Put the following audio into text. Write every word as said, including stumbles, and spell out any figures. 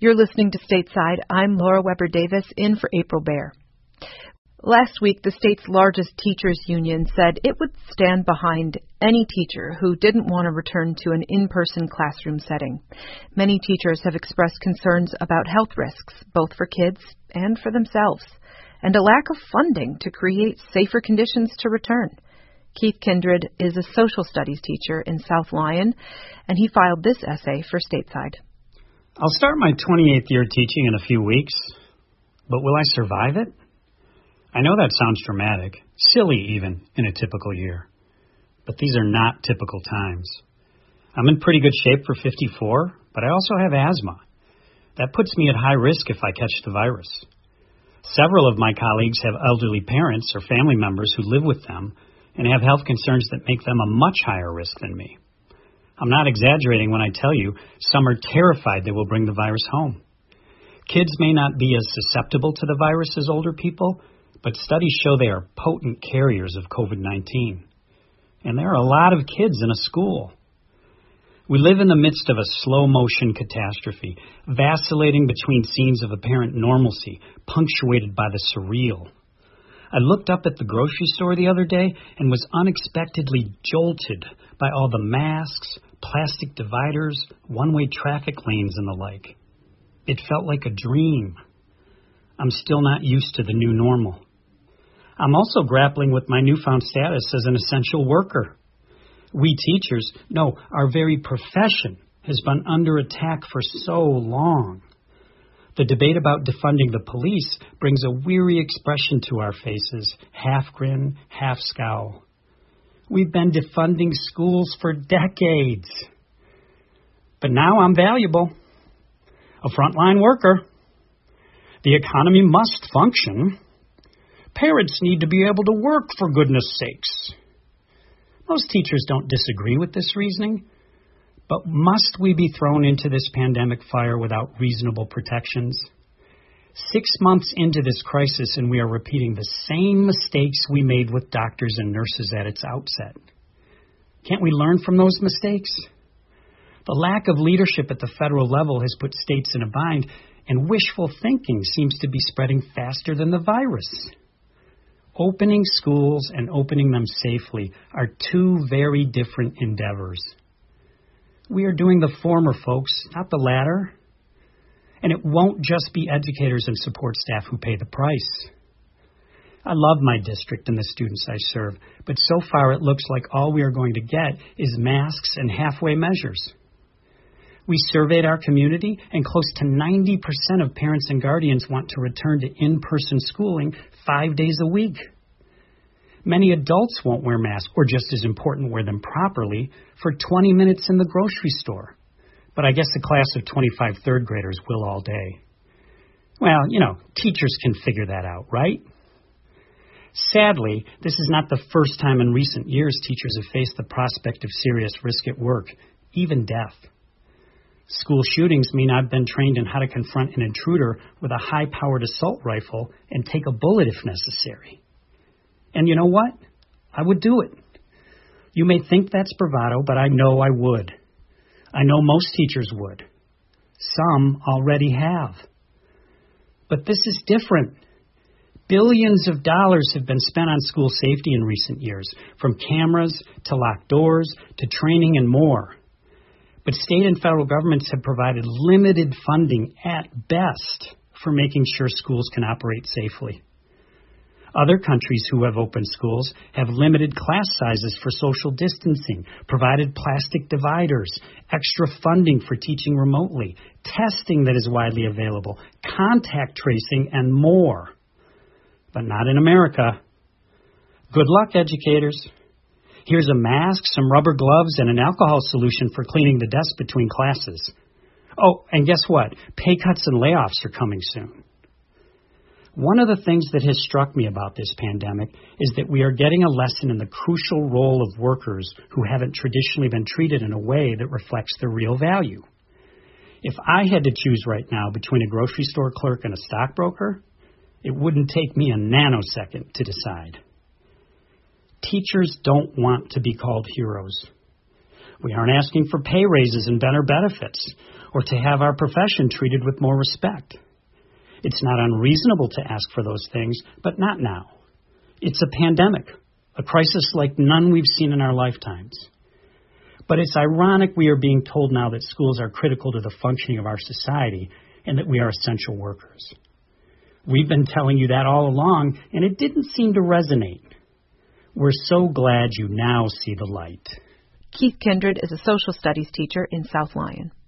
You're listening to Stateside. I'm Laura Weber Davis, in for April Baer. Last week, the state's largest teachers union said it would stand behind any teacher who didn't want to return to an in-person classroom setting. Many teachers have expressed concerns about health risks, both for kids and for themselves, and a lack of funding to create safer conditions to return. Keith Kindred is a social studies teacher in South Lyon, and he filed this essay for Stateside. I'll start my twenty-eighth year teaching in a few weeks, but will I survive it? I know that sounds dramatic, silly even, in a typical year. But these are not typical times. I'm in pretty good shape for fifty-four, but I also have asthma. That puts me at high risk if I catch the virus. Several of my colleagues have elderly parents or family members who live with them and have health concerns that make them a much higher risk than me. I'm not exaggerating when I tell you some are terrified they will bring the virus home. Kids may not be as susceptible to the virus as older people, but studies show they are potent carriers of COVID nineteen. And there are a lot of kids in a school. We live in the midst of a slow-motion catastrophe, vacillating between scenes of apparent normalcy, punctuated by the surreal. I looked up at the grocery store the other day and was unexpectedly jolted by all the masks, plastic dividers, one-way traffic lanes, and the like. It felt like a dream. I'm still not used to the new normal. I'm also grappling with my newfound status as an essential worker. We teachers, no, our very profession has been under attack for so long. The debate about defunding the police brings a weary expression to our faces, half grin, half scowl. We've been defunding schools for decades. But now I'm valuable, a frontline worker. The economy must function. Parents need to be able to work, for goodness sakes. Most teachers don't disagree with this reasoning, but must we be thrown into this pandemic fire without reasonable protections? Six months into this crisis, and we are repeating the same mistakes we made with doctors and nurses at its outset. Can't we learn from those mistakes? The lack of leadership at the federal level has put states in a bind, and wishful thinking seems to be spreading faster than the virus. Opening schools and opening them safely are two very different endeavors. We are doing the former, folks, not the latter. And it won't just be educators and support staff who pay the price. I love my district and the students I serve, but so far it looks like all we are going to get is masks and halfway measures. We surveyed our community, and close to ninety percent of parents and guardians want to return to in-person schooling five days a week. Many adults won't wear masks, or just as important, wear them properly, for twenty minutes in the grocery store. But I guess the class of twenty-five third graders will all day. Well, you know, teachers can figure that out, right? Sadly, this is not the first time in recent years teachers have faced the prospect of serious risk at work, even death. School shootings may not have been trained in how to confront an intruder with a high-powered assault rifle and take a bullet if necessary. And you know what? I would do it. You may think that's bravado, but I know I would. I know most teachers would. Some already have. But this is different. Billions of dollars have been spent on school safety in recent years, from cameras to locked doors to training and more. But state and federal governments have provided limited funding at best for making sure schools can operate safely. Other countries who have opened schools have limited class sizes for social distancing, provided plastic dividers, extra funding for teaching remotely, testing that is widely available, contact tracing, and more. But not in America. Good luck, educators. Here's a mask, some rubber gloves, and an alcohol solution for cleaning the desk between classes. Oh, and guess what? Pay cuts and layoffs are coming soon. One of the things that has struck me about this pandemic is that we are getting a lesson in the crucial role of workers who haven't traditionally been treated in a way that reflects their real value. If I had to choose right now between a grocery store clerk and a stockbroker, it wouldn't take me a nanosecond to decide. Teachers don't want to be called heroes. We aren't asking for pay raises and better benefits. or to have our profession treated with more respect. It's not unreasonable to ask for those things, but not now. It's a pandemic, a crisis like none we've seen in our lifetimes. But it's ironic we are being told now that schools are critical to the functioning of our society and that we are essential workers. We've been telling you that all along, and it didn't seem to resonate. We're so glad you now see the light. Keith Kindred is a social studies teacher in South Lyon.